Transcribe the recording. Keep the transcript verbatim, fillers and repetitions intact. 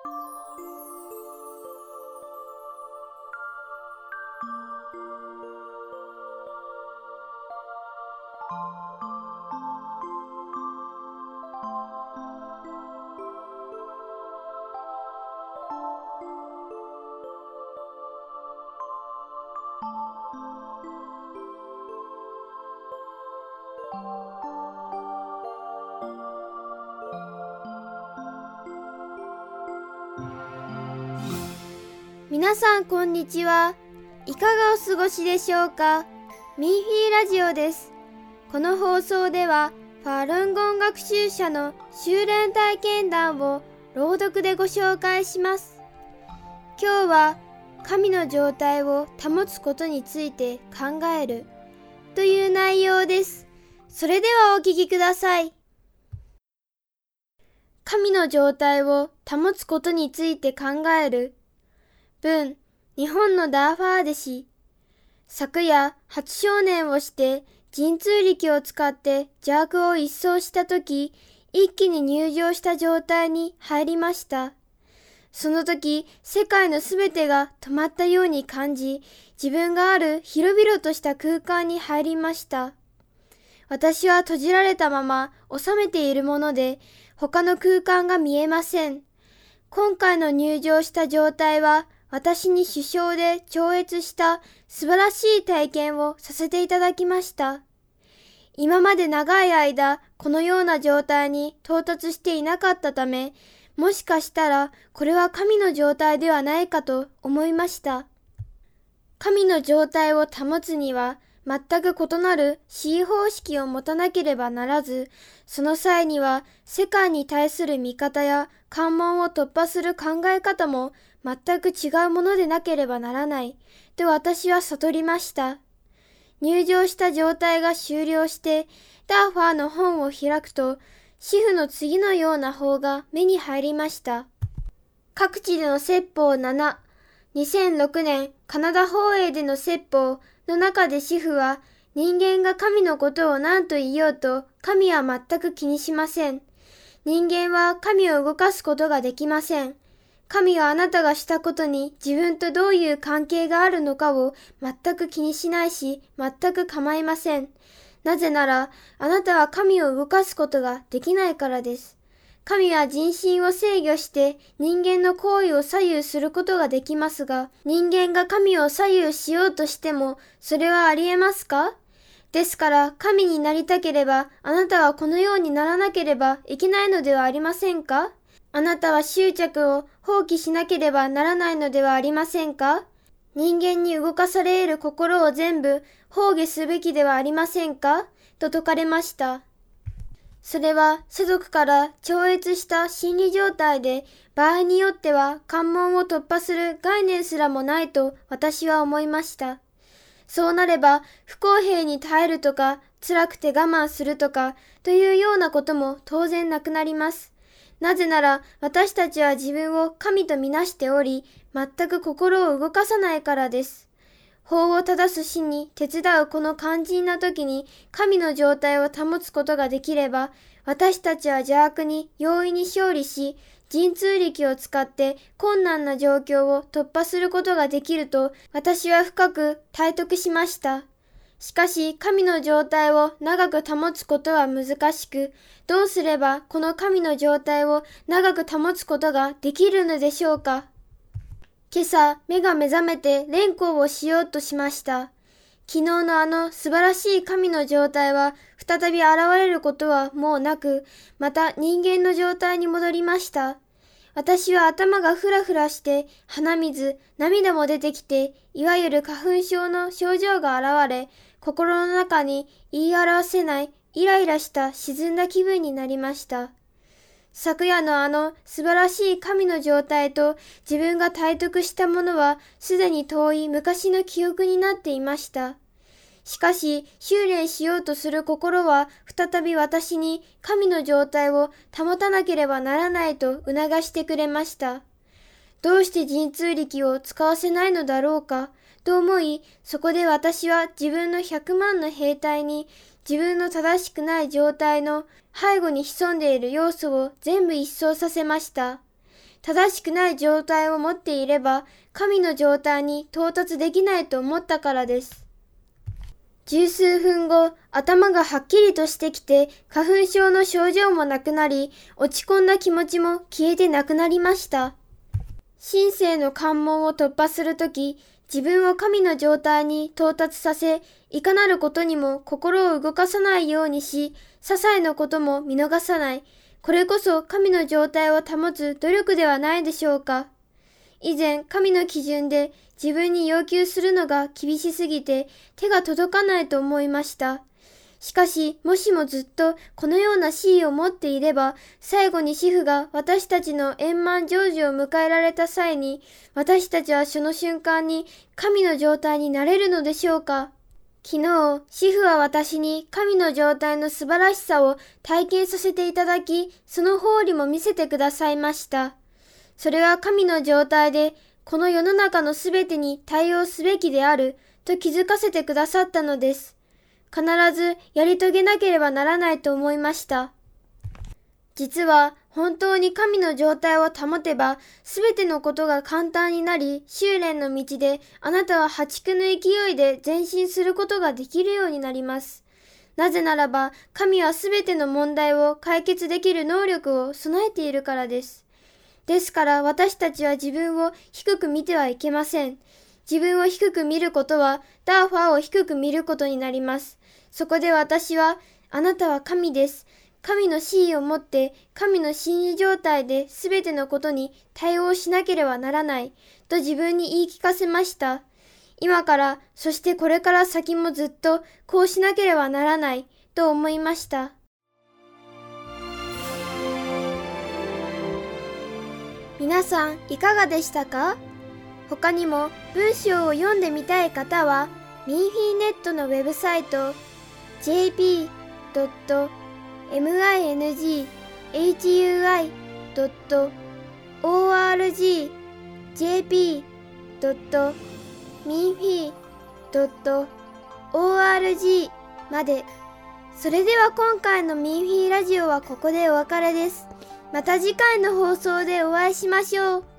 皆さんこんにちは。いかがお過ごしでしょうか。ミンフィーラジオです。この放送ではファルンゴン学習者の修練体験談を朗読でご紹介します。今日は神の状態を保つことについて考えるという内容です。それではお聞きください。神の状態を保つことについて考える。文、日本のダーファーデ氏。昨夜、初少年をして、神通力を使って邪悪を一掃したとき、一気に入場した状態に入りました。その時、世界のすべてが止まったように感じ、自分がある広々とした空間に入りました。私は閉じられたまま収めているもので、他の空間が見えません。今回の入場した状態は、私に殊勝で超越した素晴らしい体験をさせていただきました。今まで長い間このような状態に到達していなかったため、もしかしたらこれは神の状態ではないかと思いました。神の状態を保つには全く異なる思維方式を持たなければならず、その際には世界に対する見方や関門を突破する考え方も全く違うものでなければならないと私は悟りました。入場した状態が終了してダーファーの本を開くと、詩譜の次のような法が目に入りました。各地での説法なな、にせんろくねんカナダ放映での説法の中で詩譜は、人間が神のことを何と言おうと神は全く気にしません。人間は神を動かすことができません。神はあなたがしたことに自分とどういう関係があるのかを全く気にしないし、全く構いません。なぜなら、あなたは神を動かすことができないからです。神は人心を制御して人間の行為を左右することができますが、人間が神を左右しようとしても、それはありえますか？ですから、神になりたければ、あなたはこのようにならなければいけないのではありませんか？あなたは執着を放棄しなければならないのではありませんか？人間に動かされ得る心を全部放下すべきではありませんか？と説かれました。それは世俗から超越した心理状態で、場合によっては関門を突破する概念すらもないと私は思いました。そうなれば不公平に耐えるとか、辛くて我慢するとかというようなことも当然なくなります。なぜなら私たちは自分を神とみなしており、全く心を動かさないからです。法を正す死に手伝うこの肝心な時に神の状態を保つことができれば、私たちは邪悪に容易に勝利し、神通力を使って困難な状況を突破することができると私は深く体得しました。しかし神の状態を長く保つことは難しく、どうすればこの神の状態を長く保つことができるのでしょうか。今朝目が目覚めて連行をしようとしました。昨日のあの素晴らしい神の状態は再び現れることはもうなく、また人間の状態に戻りました。私は頭がふらふらして鼻水、涙も出てきて、いわゆる花粉症の症状が現れ、心の中に言い表せないイライラした沈んだ気分になりました。昨夜のあの素晴らしい神の状態と自分が体得したものはすでに遠い昔の記憶になっていました。しかし修練しようとする心は再び私に神の状態を保たなければならないと促してくれました。どうして神通力を使わせないのだろうかと思い、そこで私は自分のひゃくまんの兵隊に自分の正しくない状態の背後に潜んでいる要素を全部一掃させました。 正しくない状態を持っていれば、神の状態に到達できないと思ったからです。十数分後、頭がはっきりとしてきて、花粉症の症状もなくなり、落ち込んだ気持ちも消えてなくなりました。神聖の関門を突破するとき、自分を神の状態に到達させ、いかなることにも心を動かさないようにし、些細なことも見逃さない。これこそ神の状態を保つ努力ではないでしょうか。以前、神の基準で自分に要求するのが厳しすぎて手が届かないと思いました。しかし、もしもずっとこのような地位を持っていれば、最後に主婦が私たちの円満成就を迎えられた際に、私たちはその瞬間に神の状態になれるのでしょうか。昨日、主婦は私に神の状態の素晴らしさを体験させていただき、その方理も見せてくださいました。それは神の状態で、この世の中のすべてに対応すべきであると気づかせてくださったのです。必ずやり遂げなければならないと思いました。実は本当に神の状態を保てば、すべてのことが簡単になり、修練の道であなたは破竹の勢いで前進することができるようになります。なぜならば、神はすべての問題を解決できる能力を備えているからです。ですから私たちは自分を低く見てはいけません。自分を低く見ることは、ダーファーを低く見ることになります。そこで私は、あなたは神です。神の地位を持って、神の真意状態で全てのことに対応しなければならない、と自分に言い聞かせました。今から、そしてこれから先もずっと、こうしなければならない、と思いました。皆さん、いかがでしたか？他にも文章を読んでみたい方は、ミンフィーネットのウェブサイト ジェイピードットミンフィードットオーアールジー ジェイピードットミンフィードットオーアールジー まで。それでは今回のミンフィーラジオはここでお別れです。また次回の放送でお会いしましょう。